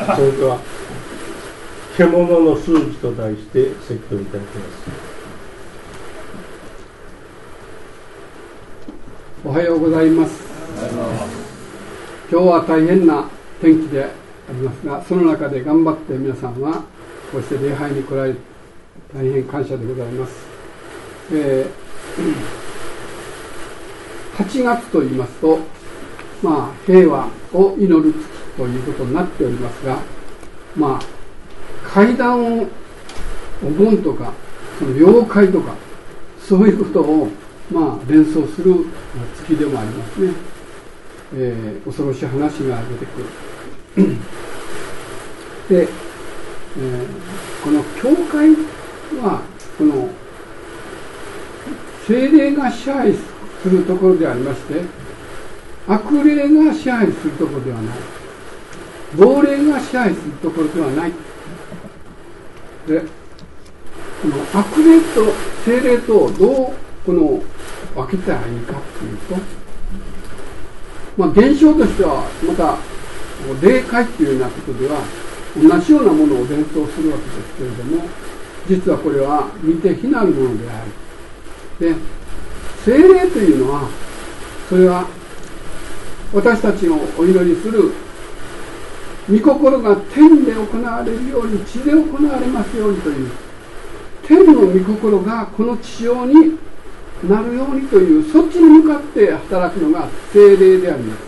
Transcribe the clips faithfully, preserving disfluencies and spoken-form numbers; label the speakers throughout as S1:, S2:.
S1: それでは獣の数字と題して説教いただきます。
S2: おはようございます。今日は大変な天気でありますが、その中で頑張って皆さんはこうして礼拝に来られて大変感謝でございます。えー、はちがつと言いますと、まあ、平和を祈る月ということになっておりますが、まあ、怪談をお盆とかその妖怪とかそういうことを、まあ、連想する月でもありますね。えー、恐ろしい話が出てくるで、えー、この教会はこの聖霊が支配するところでありまして、悪霊が支配するところではない、亡霊が支配するところではない。で、この悪霊と聖霊とどうこの分けたらいいかというと、まあ、現象としてはまた霊界というようなことでは同じようなものを伝統するわけですけれども、実はこれは見て非なるものである。で、聖霊というのは、それは私たちのお祈りする御心が天で行われるように地で行われますようにという天の御心がこの地上になるようにという、そっちに向かって働くのが聖霊であります。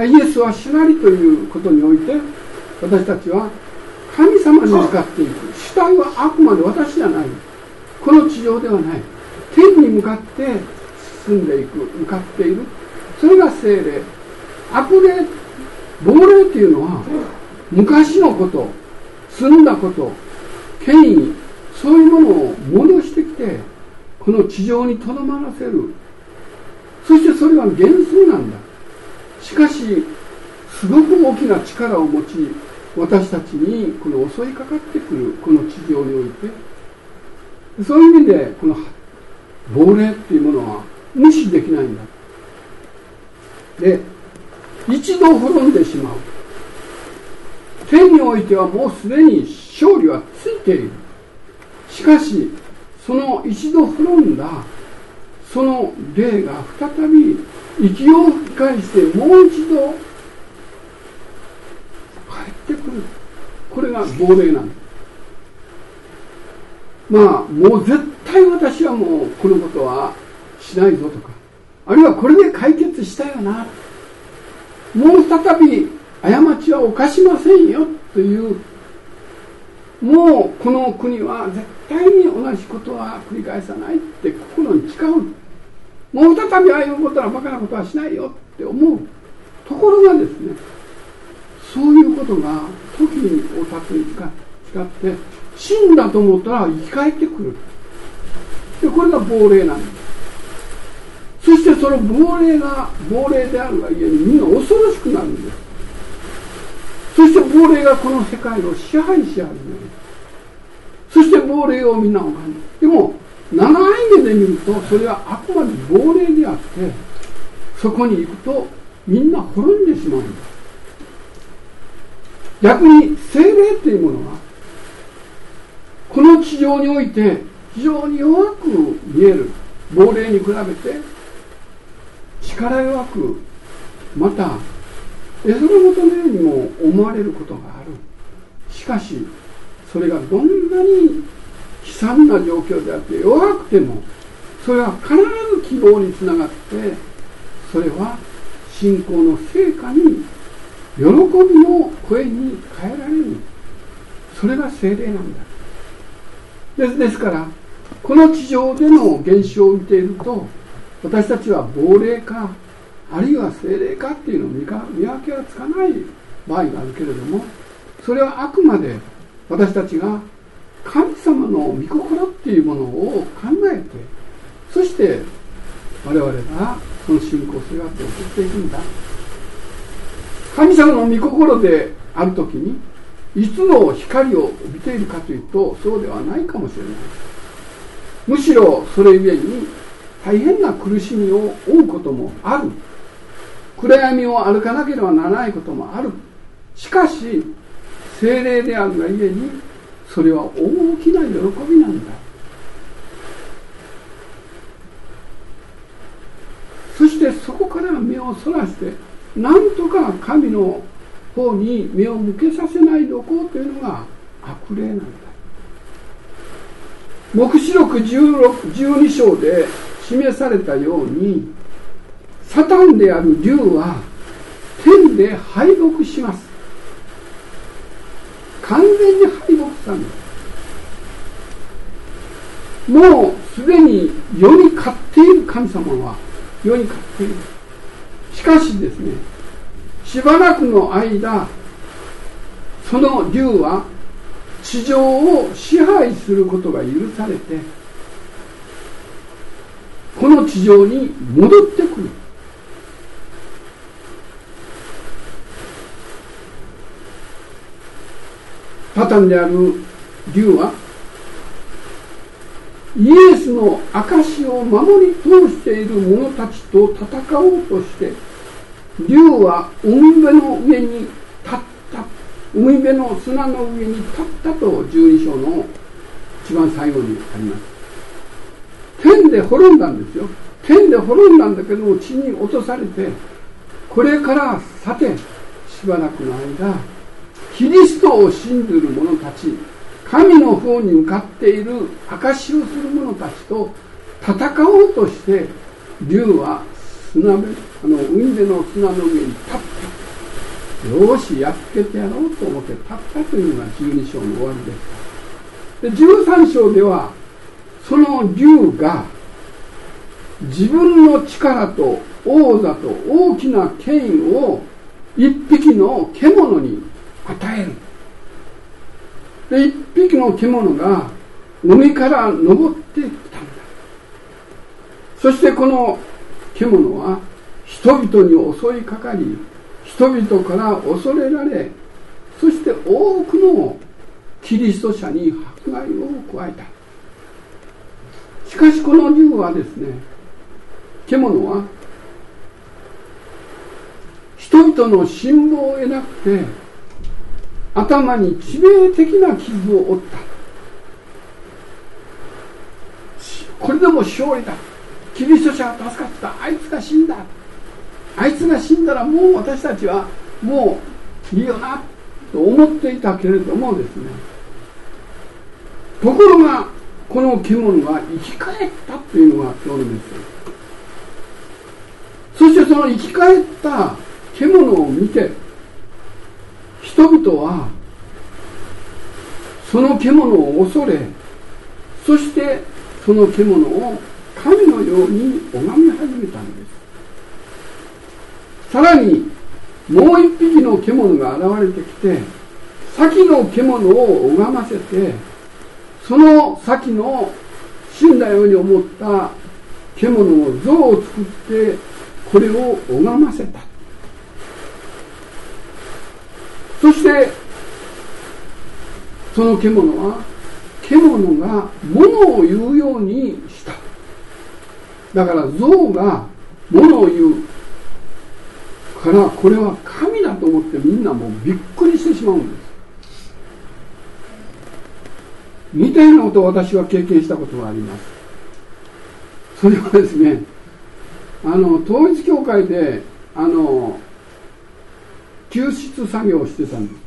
S2: イエスは主なりということにおいて、私たちは神様に向かっていく。主体はあくまで私じゃない、この地上ではない、天に向かって進んでいく、向かっている、それが聖霊。悪霊、亡霊というのは昔のこと、済んだこと、権威、そういうものを戻してきてこの地上にとどまらせる。そしてそれは幻想なんだ。しかしすごく大きな力を持ち、私たちにこの襲いかかってくるこの地上において、そういう意味でこの亡霊っていうものは無視できないんだ。で、一度滅んでしまう。天においてはもうすでに勝利はついている。しかしその一度滅んだその霊が再び息を吹き返してもう一度帰ってくる。これが亡霊なんです。まあもう絶対私はもうこのことはしないぞとか、あるいはこれで解決したよな、もう再び過ちは犯しませんよという、もうこの国は絶対に同じことは繰り返さないって心に誓う。もう再びああいうことはバカなことはしないよって思う。ところがですね、そういうことが時にを経つに違って死んだと思ったら生き返ってくる。で、これが亡霊なんです。そしてその亡霊が亡霊であるがゆえにみんな恐ろしくなるんです。そして亡霊がこの世界を支配し始める。そして亡霊をみんな拝む。でも長い目で見るとそれはあくまで亡霊であって、そこに行くとみんな滅んでしまうんです。逆に聖霊というものはこの地上において非常に弱く見える亡霊に比べて力弱く、また絵空事のようにも思われることがある。しかしそれがどんなに悲惨な状況であって弱くても、それは必ず希望につながって、それは信仰の成果に喜びの声に変えられる。それが聖霊なんだ。です、ですからこの地上での現象を見ていると、私たちは亡霊かあるいは聖霊かっていうのを見分けがつかない場合があるけれども、それはあくまで私たちが神様の御心っていうものを考えて、そして我々がその信仰生活を送っていくんだ。神様の御心であるときにいつの光を帯びているかというと、そうではないかもしれない。むしろそれゆえに大変な苦しみを負うこともある。暗闇を歩かなければならないこともある。 しかし聖霊であるがゆえにそれは大きな喜びなんだ。そしてそこから目をそらしてなんとか神の方に目を向けさせないでおこうというのが悪霊なんだ。黙示録じゅうろく、じゅうに章で示されたようにサタンである竜は天で敗北します。完全に敗北したんです。もうすでに世に勝っている神様は世に勝っている。しかしですね、しばらくの間その竜は地上を支配することが許されてこの地上に戻ってくる。サタンである竜はイエスの証を守り通している者たちと戦おうとして竜は海辺の上に立った、海辺の砂の上に立ったとじゅうに章の一番最後にあります。天で滅んだんですよ。天で滅んだんだけども地に落とされて、これからさてしばらくの間キリストを信ずる者たち、神の方に向かっている証しをする者たちと戦おうとして竜は砂辺あの海辺の砂の上に立った。よーしやっつけてやろうと思って立ったというのがじゅうに章の終わりでした。でじゅうさん章ではその竜が自分の力と王座と大きな権威を一匹の獣に与える。で一匹の獣が海から登ってきたんだ。そしてこの獣は人々に襲いかかり、人々から恐れられ、そして多くのキリスト者に迫害を加えた。しかしこの竜はですね、獣は人々の信望を得なくて頭に致命的な傷を負った。これでも勝利だ。キリスト者が助かった。あいつが死んだ。あいつが死んだらもう私たちはもういいよなと思っていたけれどもですね、ところがこの獣が生き返ったというのが今日のメッセージ。そしてその生き返った獣を見て人々はその獣を恐れ、そしてその獣を神のように拝み始めたんです。さらにもう一匹の獣が現れてきて、先の獣を拝ませて、その先の死んだように思った獣の像を作ってこれを拝ませた。そしてその獣は獣が物を言うようにした。だから像が物を言うからこれは神だと思ってみんなもうびっくりしてしまうんです。似たようなことを私は経験したことがあります。それはですね、あの統一教会であの救出作業をしてたんです。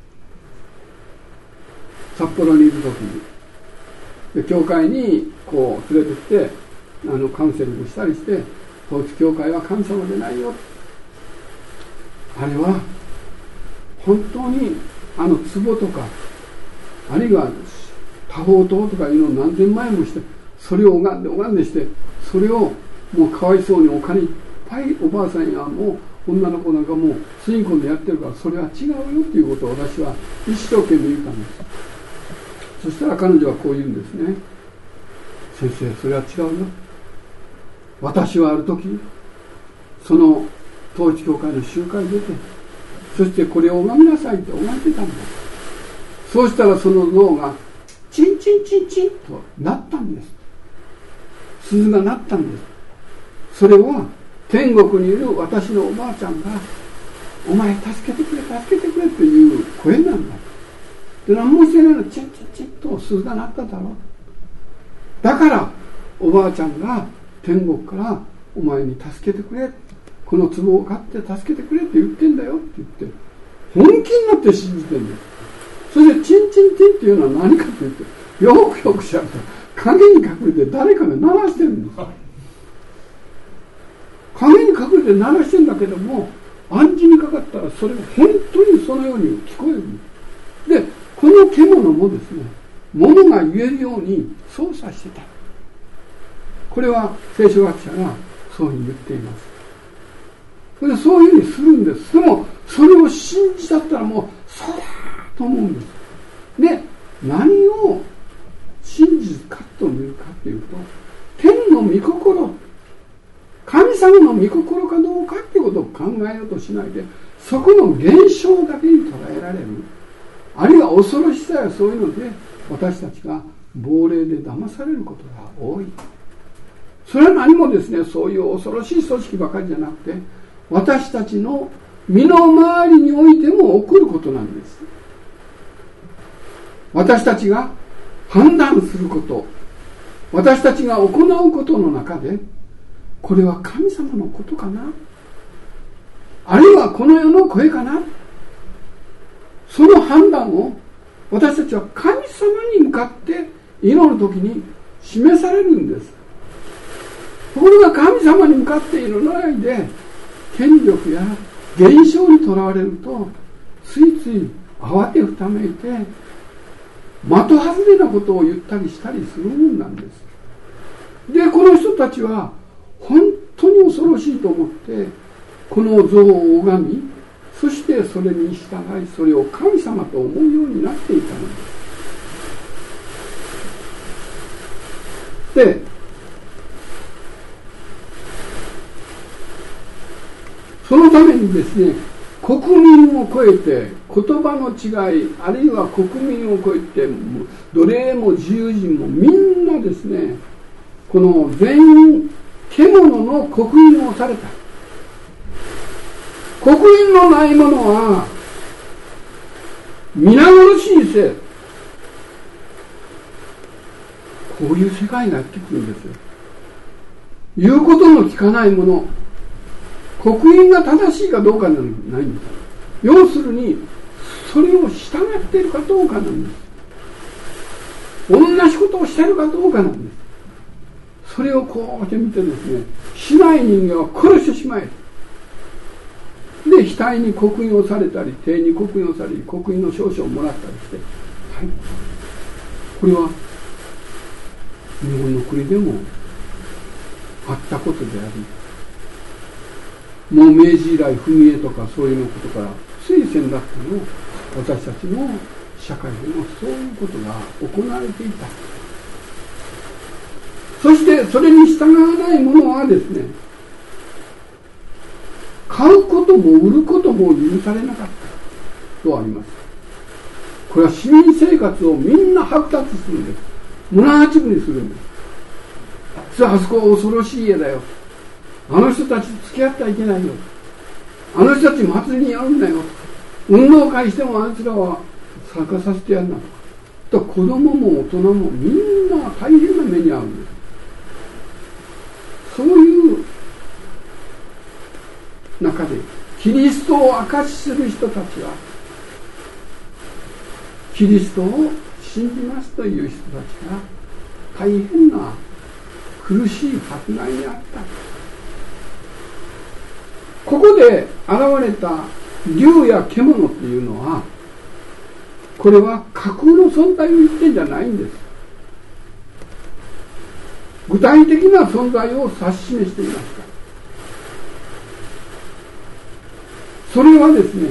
S2: 札幌にいる時にで教会にこう連れてきてあのカウンセリングしたりして、統一教会は神様でないよ、あれは本当にあの壺とかあるいは多宝塔とかいうのを何千万円もして、それを拝んで拝んでして、それをもうかわいそうにお金いっぱいおばあさんやもう女の子なんかもうつぎ込んでやってるから、それは違うよっていうことを私は一生懸命言ったんです。そしたら彼女はこう言うんですね。先生、それは違うよ。私はある時その統一教会の集会に出て、そしてこれを拝みなさいって拝んでたんだ。そうしたらその像がチンチンチンチンとなったんです。鈴が鳴ったんです。それは天国にいる私のおばあちゃんがお前助けてくれ助けてくれっていう声なんだ。で何もしてないの、チッチッチッと鈴が鳴っただろう。だからおばあちゃんが天国からお前に助けてくれ、この壺を買って助けてくれって言ってんだよって言って本気になって信じてるんです。それでチンチンチンっていうのは何かと言ってよくよく調べたら影に隠れて誰かが鳴らしてるんです。影に隠れて鳴らしてるんだけども、暗示にかかったらそれが本当にそのように聞こえるんです。でこの獣もですね、物が言えるように操作してた。これは聖書学者がそういうふうに言っています。それでそういうふうにするんです。でもそれを信じたったらもうそうだと思うんです。で何を真実かと見るかというと、天の御心、神様の御心かどうかということを考えようとしないで、そこの現象だけに捉えられる、あるいは恐ろしさやそういうので私たちが亡霊で騙されることが多い。それは何もですね、そういう恐ろしい組織ばかりじゃなくて、私たちの身の回りにおいても起こることなんです。私たちが判断すること、私たちが行うことの中で、これは神様のことかな、あるいはこの世の声かな、その判断を私たちは神様に向かって祈るときに示されるんです。ところが神様に向かって祈らないで権力や現象にとらわれると、ついつい慌てふためいて的外れなことを言ったりしたりするもんなんです。でこの人たちは本当に恐ろしいと思ってこの像を拝み、そしてそれに従い、それを神様と思うようになっていたのです。でそのためにですね、国民を超えて言葉の違い、あるいは国民を超えて奴隷も自由人もみんなですね、この全員獣の刻印をされた。刻印のないものは皆殺しにせ、こういう世界がやってくるんですよ。言うことの聞かないもの、刻印が正しいかどうかではないんです。要するにそれを従っているかどうかなんです。同じことをしているかどうかなんです。それをこうして見てですね、しない人間は殺してしまえ。で額に刻印をされたり、手に刻印をされたり、刻印の証書をもらったりして、はい、これは日本の国でもあったことであり、もう明治以来踏み絵とかそういうのことからつい先だったのを、私たちの社会でもそういうことが行われていた。そしてそれに従わないものはですね、買うことも売ることも許されなかったとあります。これは市民生活をみんな剥奪するんです。無駄八分にするんです。あそこは恐ろしい家だよ、あの人たちと付き合ってはいけないよ、あの人たち祭りにやるんだよ、運動会してもあいつらは参加させてやるなと、と子供も大人もみんな大変な目に遭うんです。そういう中でキリストを証しする人たちは、キリストを信じますという人たちが大変な苦しい迫害にあった。ここで現れた竜や獣っていうのは、これは架空の存在を言ってんじゃないんです。具体的な存在を指し示していました。それはですね、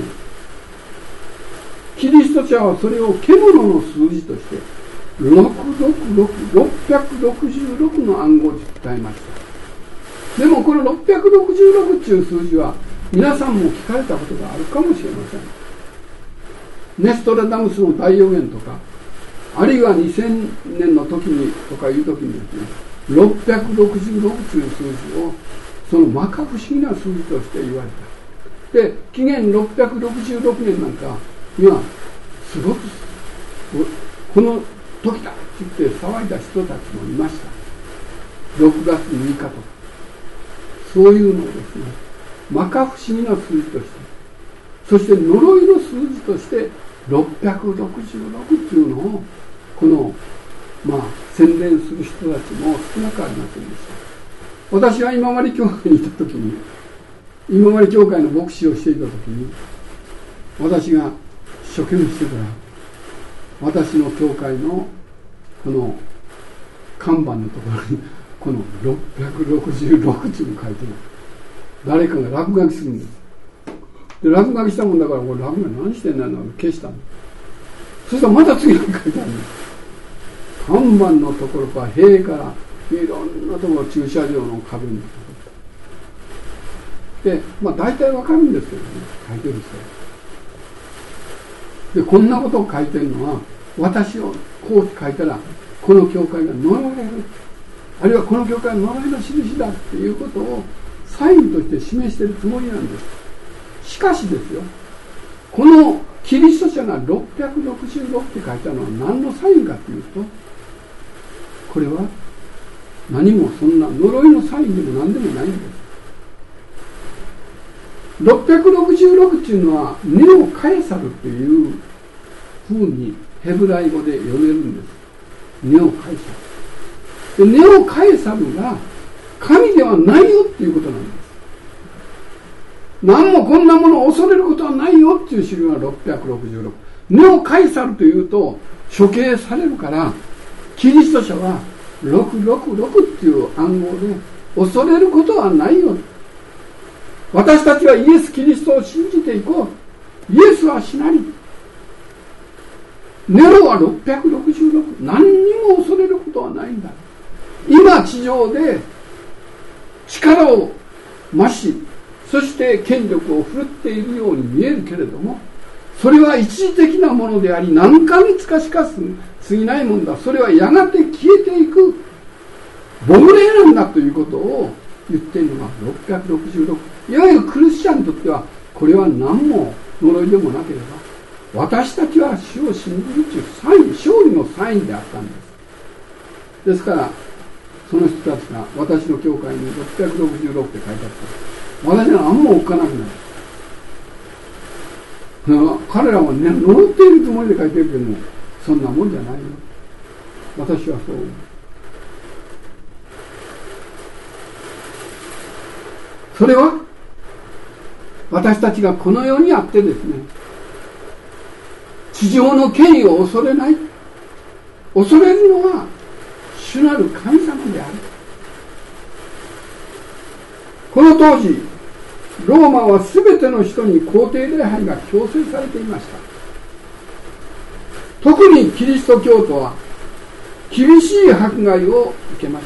S2: キリスト者はそれを獣の数字としてろくろくろく、ろっぴゃくろくじゅうろくの暗号で伝えました。でもこのろっぴゃくろくじゅうろくという数字は皆さんも聞かれたことがあるかもしれません。ネストラダムスの大予言とか、あるいはにせんねんの時にとかいう時にですね、ろっぴゃくろくじゅうろくという数字をその摩訶不思議な数字として言われた。 で紀元ろっぴゃくろくじゅうろくねんなんかにはすごくこの時だって言って騒いだ人たちもいました。ろくがつむいかとかそういうのをですね、摩訶不思議な数字として、そして呪いの数字としてろっぴゃくろくじゅうろくっていうのをこのまあ宣伝する人たちも少なくありませんでした。私は今治教会にいた時に、今治教会の牧師をしていた時に、私が一生懸命してたら、私の教会のこの看板のところにこのろっぴゃくろくじゅうろくっていうのを書いてる。誰かが落書きするんです。で落書きしたもんだから、これ落書き何してんだろう消したの。そしたらまた次に書いてあるんです。看板のところから塀からいろんなところ、駐車場の壁にで、まあ大体わかるんですけどね、書いてる人で、こんなことを書いてるのは、私をこう書いたらこの教会が呪われる、あるいはこの教会は呪いの印だっていうことをサインとして示しているつもりなんです。しかしですよ、このキリスト者がろっぴゃくろくじゅうろくって書いたのは何のサインかというと、これは何もそんな呪いのサインでも何でもないんです。ろっぴゃくろくじゅうろくっていうのはネオカエサルというふうにヘブライ語で読めるんです。ネオカエサルで、ネオカエサルが神ではないよっていうことなんです。何もこんなものを恐れることはないよっていう印がろっぴゃくろくじゅうろく。ネオカエサルというと処刑されるから、キリスト者はろくろくろくっていう暗号で恐れることはないよ。私たちはイエス・キリストを信じていこう。イエスは死なり。ネロはろっぴゃくろくじゅうろく。何にも恐れることはないんだ。今地上で力を増し、そして権力を振るっているように見えるけれども、それは一時的なものであり、何ヶ月かしか過ぎないもんだ。それはやがて消えていく亡霊なんだということを言っているのがろっぴゃくろくじゅうろく。いわゆるクリスチャンにとってはこれは何も呪いでもなければ、私たちは主を信じるというサイン、勝利のサインであったんです。ですからその人たちが私の教会にろっぴゃくろくじゅうろくって書いてあった。私は何もおっかなくなる。彼らはね、呪っているつもりで書いてるけども、そんなもんじゃないよ。私はそう思う。それは私たちがこの世にあってですね、地上の権威を恐れない。恐れるのは主なる神様である。この当時ローマはすべての人に皇帝礼拝が強制されていました。特にキリスト教徒は厳しい迫害を受けました。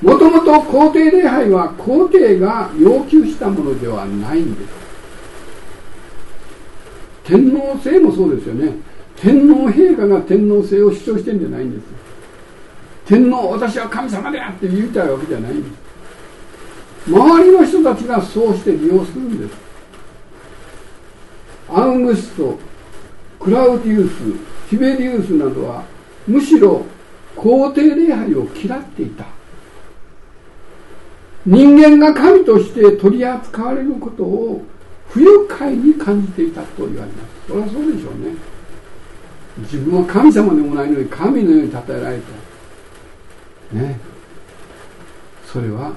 S2: もともと皇帝礼拝は皇帝が要求したものではないんです。天皇制もそうですよね。天皇陛下が天皇制を主張してるんじゃないんです。天皇、私は神様であって言いたいわけじゃないんです。周りの人たちがそうして利用するんです。アウグスト、クラウディウス、ティベリウスなどはむしろ皇帝礼拝を嫌っていた。人間が神として取り扱われることを不愉快に感じていたと言われます。それはそうでしょうね。自分は神様でもないのに神のように称えられた。ね。それは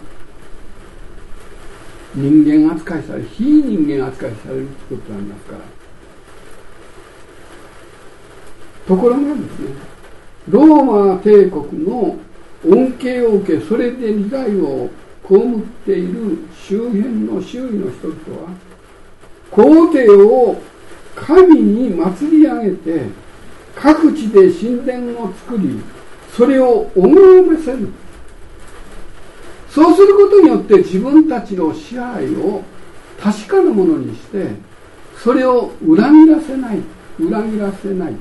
S2: 人間扱いされ、非人間扱いされるということになりますから。ところがですね、ローマ帝国の恩恵を受け、それで利害を被っている周辺の周囲の人々は、皇帝を神に祭り上げて、各地で神殿を作り、それを拝ませる。そうすることによって自分たちの支配を確かなものにして、それを裏切らせない、裏切らせない。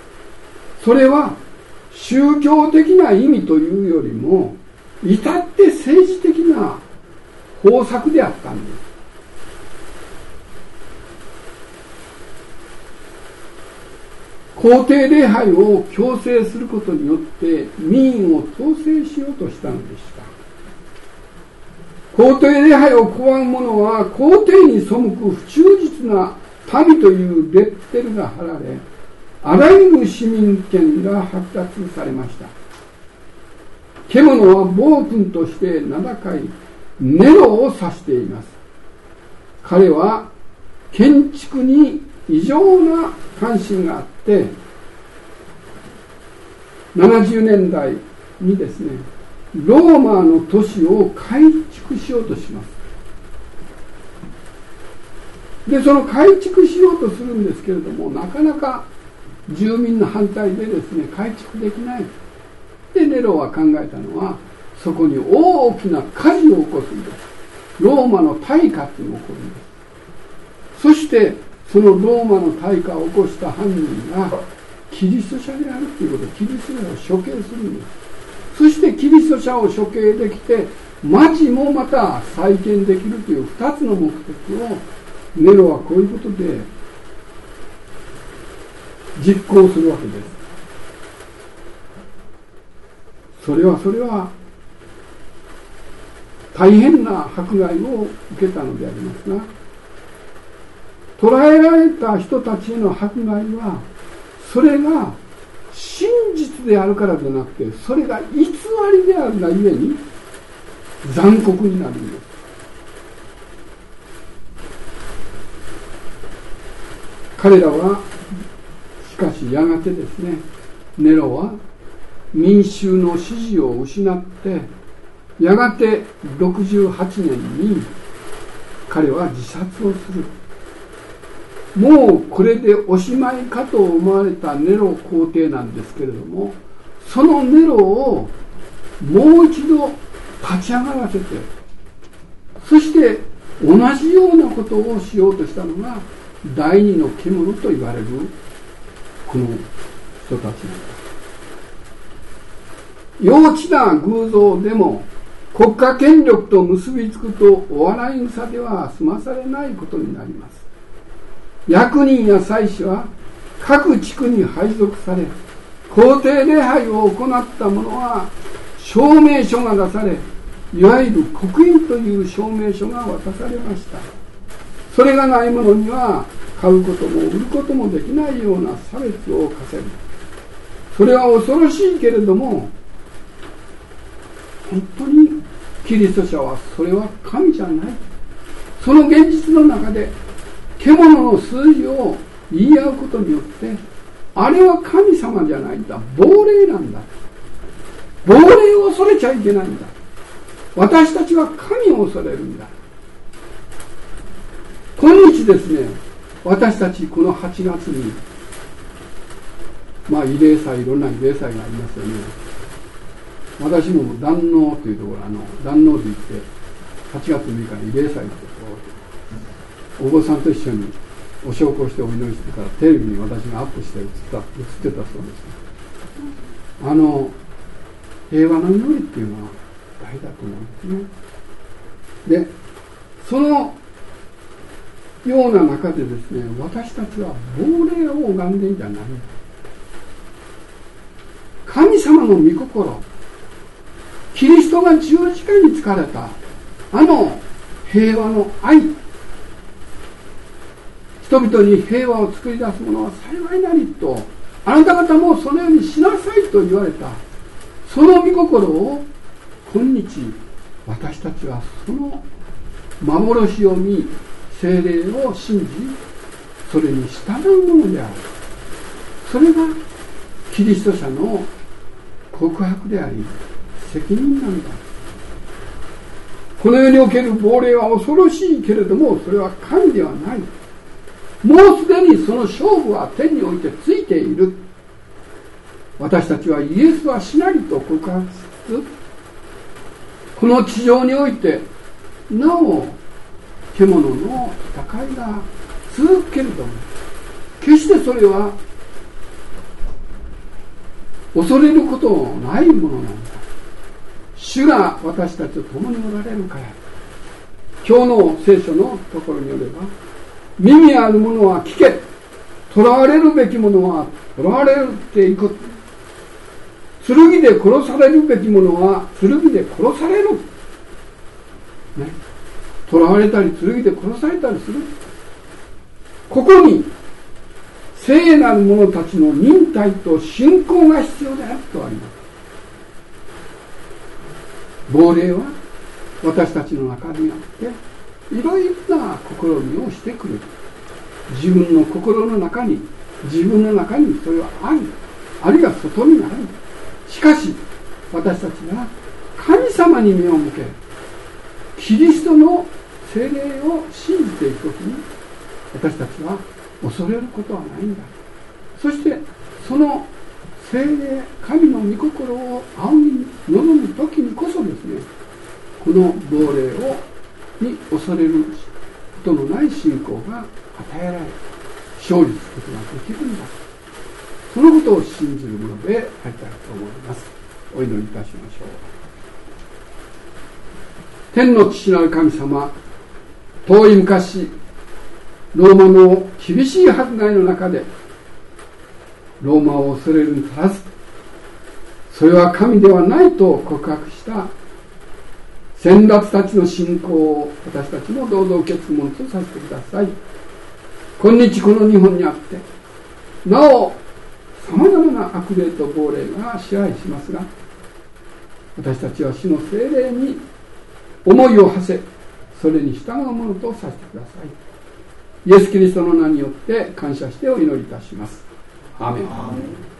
S2: それは宗教的な意味というよりも、至って政治的な方策であったんです。皇帝礼拝を強制することによって民を統制しようとしたのでした。皇帝礼拝を拒む者は皇帝に背く不忠実な民というレッテルが貼られ、あらゆる市民権が剥奪されました。獣は暴君として名高いネロを指しています。彼は建築に異常な関心があって、ななじゅうねんだいにですね、ローマの都市を改築しようとします。で、その改築しようとするんですけれども、なかなか住民の反対でですね、改築できない。で、ネロは考えたのは、そこに大きな火事を起こすんです。ローマの大火っていうのが起こるんです。そして、そのローマの大火を起こした犯人が、キリスト者であるということで、キリスト者を処刑するんです。そしてキリスト者を処刑できて、町もまた再建できるという二つの目的を、ネロはこういうことで実行するわけです。それはそれは大変な迫害を受けたのでありますが、捕らえられた人たちへの迫害は、それが真実であるからでなくて、それが偽りであるがゆえに残酷になるんです。彼らはしかしやがてですね、ネロは民衆の支持を失って、やがてろくじゅうはちねんに彼は自殺をする。もうこれでおしまいかと思われたネロ皇帝なんですけれども、そのネロをもう一度立ち上がらせて、そして同じようなことをしようとしたのが第二の獣と言われるこの人たちなんです。幼稚な偶像でも国家権力と結びつくとお笑い草では済まされないことになります。役人や祭司は各地区に配属され、皇帝礼拝を行った者は証明書が出され、いわゆる刻印という証明書が渡されました。それがない者には買うことも売ることもできないような差別を課せる。それは恐ろしいけれども、本当にキリスト者はそれは神じゃない。その現実の中で獣の数字を言い合うことによって、あれは神様じゃないんだ、亡霊なんだ、亡霊を恐れちゃいけないんだ、私たちは神を恐れるんだ。今日ですね、私たちこのはちがつにまあ慰霊祭、いろんな慰霊祭がありますよね。私も壇能というところ、あの壇能で行ってはちがつむいかに慰霊祭ってお坊さんと一緒にお焼香してお祈りしてからテレビに私がアップして映った映ってたそうです。あの平和の祈りっていうのは大事だと思うんですね。でそのような中でですね、私たちは亡霊を拝んでんじゃない、神様の御心、キリストが十字架につかれたあの平和の愛、人々に平和を作り出すものは幸いなりと、あなた方もそのようにしなさいと言われた、その御心を今日私たちはその幻を見、聖霊を信じ、それに従うものである。それがキリスト者の告白であり責任なんだ。この世における亡霊は恐ろしいけれども、それは神ではない。もうすでにその勝負は天においてついている。私たちはイエスはしなりと告白しつつ、この地上においてなお獣の戦いが続くけれども、決してそれは恐れることのないものなんだ。 主が私たちと共におられるから。今日の聖書のところによれば、耳ある者は聞け、囚われるべき者は囚われていく、剣で殺されるべき者は剣で殺される、ね、囚われたり剣で殺されたりする。ここに聖なる者たちの忍耐と信仰が必要であるとあります。亡霊は私たちの中にあっていろいろな試みをしてくる。自分の心の中に自分の中にそれはある、あるいは外にある。しかし私たちが神様に目を向け、キリストの聖霊を信じていくときに、私たちは恐れることはないんだ。そしてその聖霊、神の御心を仰ぎ望むときにこそですね、この亡霊をに恐れることのない信仰が与えられ、勝利することができるんだ。そのことを信じるものでありたいと思います。お祈りいたしましょう。天の父なる神様、遠い昔、ローマの厳しい迫害の中で、ローマを恐れるに足らず、それは神ではないと告白した先達たちの信仰を私たちもどうぞ受け継ぐものとさせてください。今日この日本にあって、なおさまざまな悪霊と亡霊が支配しますが、私たちは主の聖霊に思いを馳せ、それに従うものとさせてください。イエス・キリストの名によって感謝してお祈りいたします。アーメン。